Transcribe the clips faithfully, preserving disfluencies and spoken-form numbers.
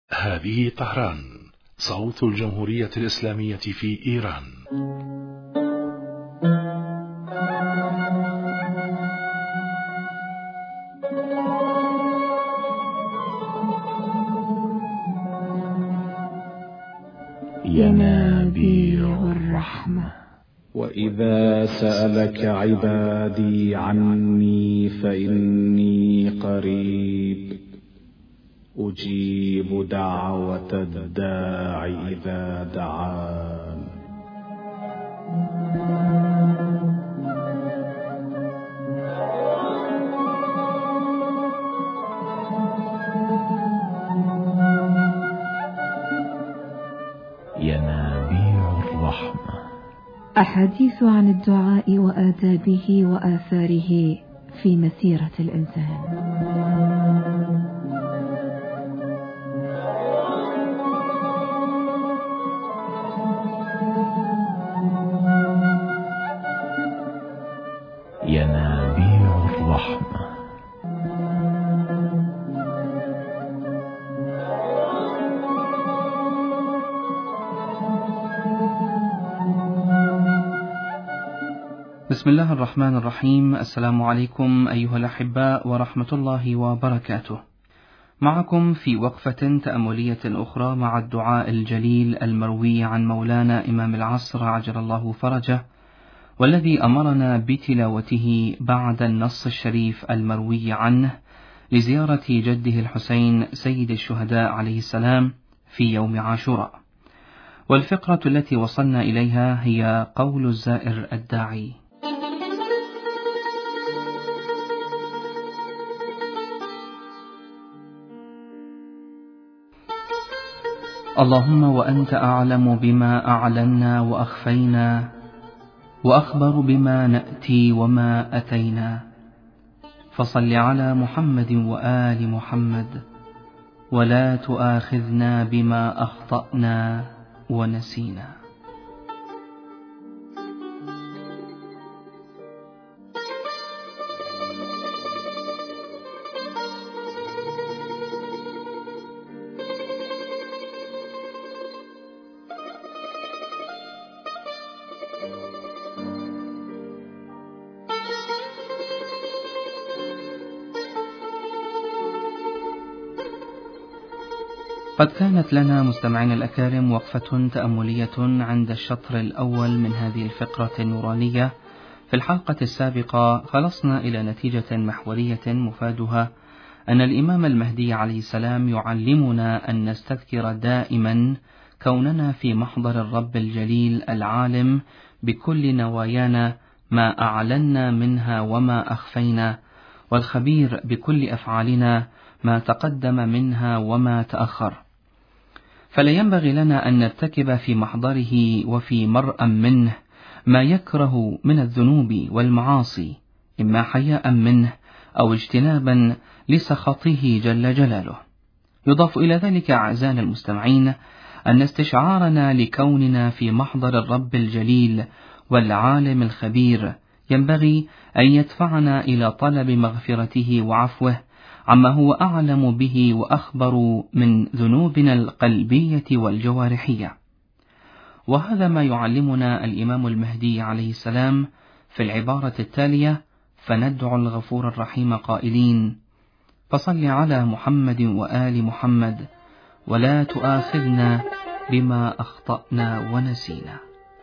هذه طهران، صوت الجمهورية الإسلامية في إيران. ينابيع الرحمة. وإذا سألك عبادي عني فإني قريب أجيب دعوة الداع إذا دعان. ينابيع الرحمة. أحاديث عن الدعاء وآدابه وآثاره في مسيرة الإنسان. ينابيع الرحمة. بسم الله الرحمن الرحيم. السلام عليكم أيها الأحباء ورحمة الله وبركاته. معكم في وقفة تأملية أخرى مع الدعاء الجليل المروي عن مولانا إمام العصر عجل الله فرجه، والذي أمرنا بتلاوته بعد النص الشريف المروي عنه لزيارة جده الحسين سيد الشهداء عليه السلام في يوم عاشوراء. والفقرة التي وصلنا إليها هي قول الزائر الداعي: اللهم وأنت أعلم بما أعلنا وأخفينا، وأخبر بما نأتي وما أتينا، فصل على محمد وآل محمد، ولا تؤاخذنا بما أخطأنا ونسينا. قد كانت لنا مستمعين الأكارم وقفة تأملية عند الشطر الأول من هذه الفقرة النورانية. في الحلقة السابقة خلصنا إلى نتيجة محورية مفادها أن الإمام المهدي عليه السلام يعلمنا أن نستذكر دائما كوننا في محضر الرب الجليل العالم بكل نوايانا، ما أعلنا منها وما أخفينا، والخبير بكل أفعالنا، ما تقدم منها وما تأخر. فلا ينبغي لنا أن نرتكب في محضره وفي مرأى منه ما يكره من الذنوب والمعاصي، إما حياء منه أو اجتنابا لسخطه جل جلاله. يضاف إلى ذلك أعزائنا المستمعين أن استشعارنا لكوننا في محضر الرب الجليل والعالم الخبير ينبغي أن يدفعنا إلى طلب مغفرته وعفوه عما هو أعلم به وأخبر من ذنوبنا القلبية والجوارحية. وهذا ما يعلمنا الإمام المهدي عليه السلام في العبارة التالية: فندعو الغفور الرحيم قائلين: فصل على محمد وآل محمد، ولا تؤاخذنا بما أخطأنا ونسينا.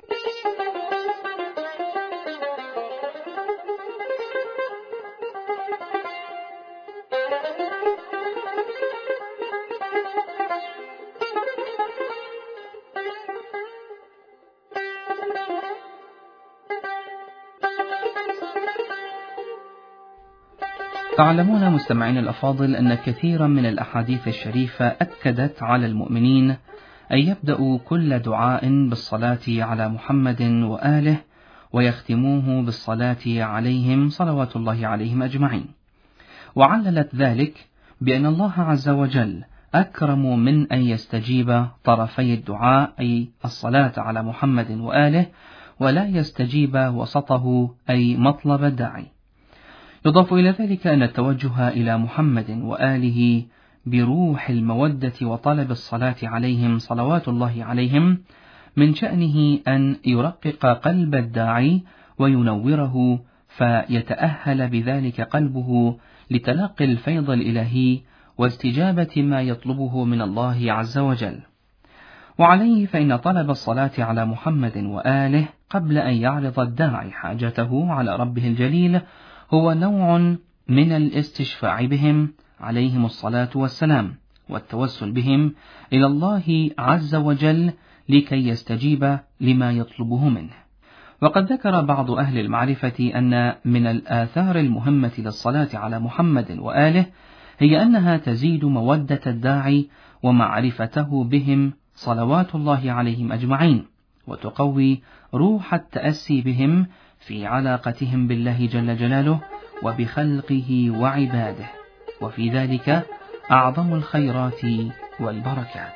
تعلمون مستمعين الأفاضل أن كثيرا من الأحاديث الشريفة أكدت على المؤمنين أن يبدأوا كل دعاء بالصلاة على محمد وآله، ويختموه بالصلاة عليهم صلوات الله عليهم أجمعين. وعللت ذلك بأن الله عز وجل أكرم من أن يستجيب طرفي الدعاء، أي الصلاة على محمد وآله، ولا يستجيب وسطه، أي مطلب الداعي. يضاف إلى ذلك أن التوجه إلى محمد وآله بروح المودة وطلب الصلاة عليهم صلوات الله عليهم، من شأنه أن يرقق قلب الداعي وينوره، فيتأهل بذلك قلبه لتلقي الفيض الإلهي واستجابة ما يطلبه من الله عز وجل. وعليه فإن طلب الصلاة على محمد وآله قبل أن يعرض الداعي حاجته على ربه الجليل هو نوع من الاستشفاع بهم عليهم الصلاة والسلام، والتوسل بهم إلى الله عز وجل لكي يستجيب لما يطلبه منه. وقد ذكر بعض أهل المعرفة أن من الآثار المهمة للصلاة على محمد وآله هي أنها تزيد مودة الداعي ومعرفته بهم صلوات الله عليهم أجمعين، وتقوي روح التأسي بهم في علاقتهم بالله جل جلاله وبخلقه وعباده، وفي ذلك أعظم الخيرات والبركات.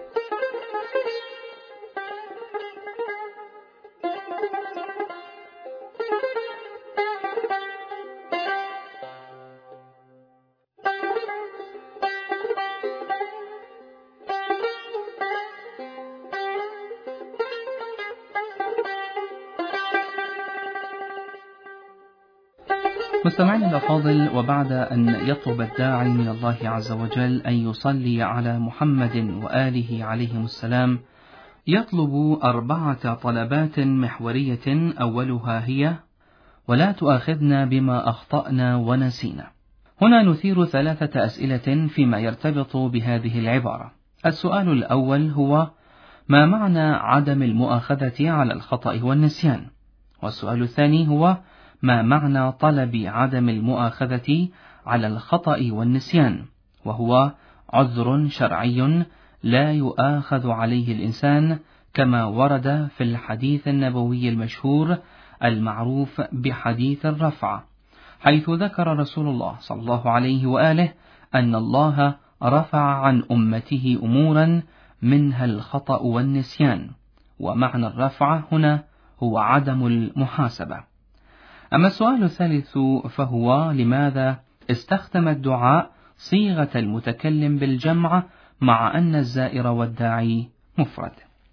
مستمعين الأفاضل، وبعد أن يطلب الداعي من الله عز وجل أن يصلي على محمد وآله عليهم السلام، يطلب أربعة طلبات محورية، أولها هي: ولا تؤاخذنا بما أخطأنا ونسينا. هنا نثير ثلاثة أسئلة فيما يرتبط بهذه العبارة. السؤال الأول هو: ما معنى عدم المؤاخذة على الخطأ والنسيان؟ والسؤال الثاني هو: ما معنى طلب عدم المؤاخذة على الخطأ والنسيان؟ وهو عذر شرعي لا يؤاخذ عليه الإنسان، كما ورد في الحديث النبوي المشهور المعروف بحديث الرفع، حيث ذكر رسول الله صلى الله عليه وآله أن الله رفع عن أمته أمورا منها الخطأ والنسيان، ومعنى الرفع هنا هو عدم المحاسبة. أما السؤال الثالث فهو: لماذا استخدم الدعاء صيغة المتكلم بالجمع مع أن الزائر والداعي مفرد؟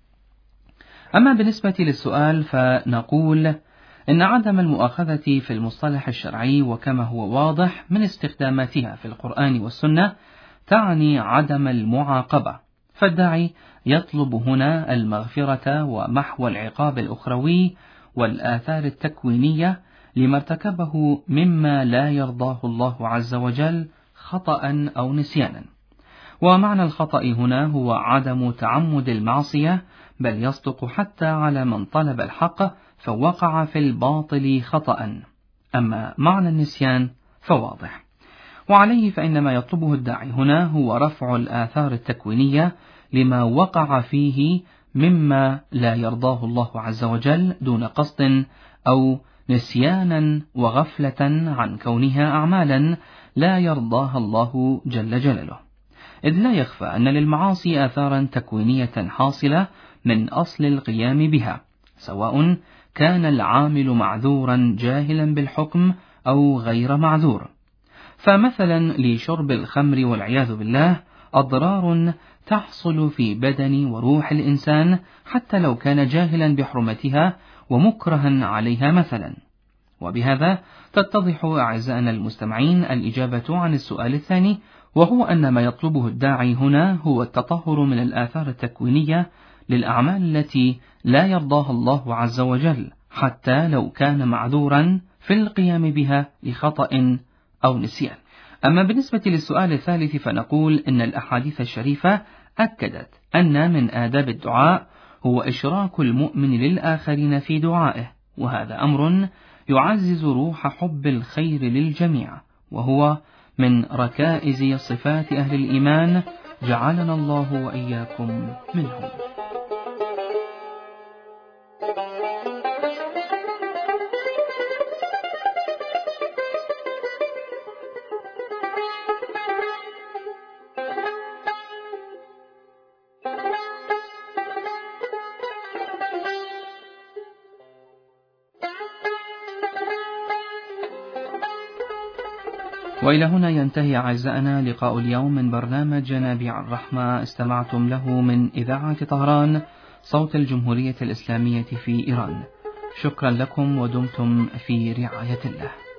أما بالنسبة للسؤال فنقول إن عدم المؤاخذة في المصطلح الشرعي، وكما هو واضح من استخداماتها في القرآن والسنة، تعني عدم المعاقبة، فالداعي يطلب هنا المغفرة ومحو العقاب الأخروي والآثار التكوينية لما ارتكبه مما لا يرضاه الله عز وجل خطأ أو نسيانا. ومعنى الخطأ هنا هو عدم تعمد المعصية، بل يصدق حتى على من طلب الحق فوقع في الباطل خطأ. أما معنى النسيان فواضح. وعليه فإن ما يطلبه الداعي هنا هو رفع الآثار التكوينية لما وقع فيه مما لا يرضاه الله عز وجل دون قصد أو نسيانا وغفلة عن كونها أعمالا لا يرضاها الله جل جلاله، إذ لا يخفى أن للمعاصي آثارا تكوينية حاصلة من أصل القيام بها، سواء كان العامل معذورا جاهلا بالحكم أو غير معذور. فمثلا لشرب الخمر والعياذ بالله أضرار تحصل في بدن وروح الإنسان حتى لو كان جاهلا بحرمتها ومكرها عليها مثلا. وبهذا تتضح أعزائنا المستمعين الإجابة عن السؤال الثاني، وهو أن ما يطلبه الداعي هنا هو التطهر من الآثار التكوينية للأعمال التي لا يرضاها الله عز وجل حتى لو كان معذورا في القيام بها لخطأ أو نسيان. أما بالنسبة للسؤال الثالث فنقول إن الأحاديث الشريفة أكدت أن من آداب الدعاء هو إشراك المؤمن للآخرين في دعائه، وهذا أمر يعزز روح حب الخير للجميع، وهو من ركائز صفات أهل الإيمان، جعلنا الله وإياكم منهم. وإلى هنا ينتهي أعزائنا لقاء اليوم من برنامج ينابيع الرحمة، استمعتم له من إذاعة طهران صوت الجمهورية الإسلامية في إيران. شكرا لكم ودمتم في رعاية الله.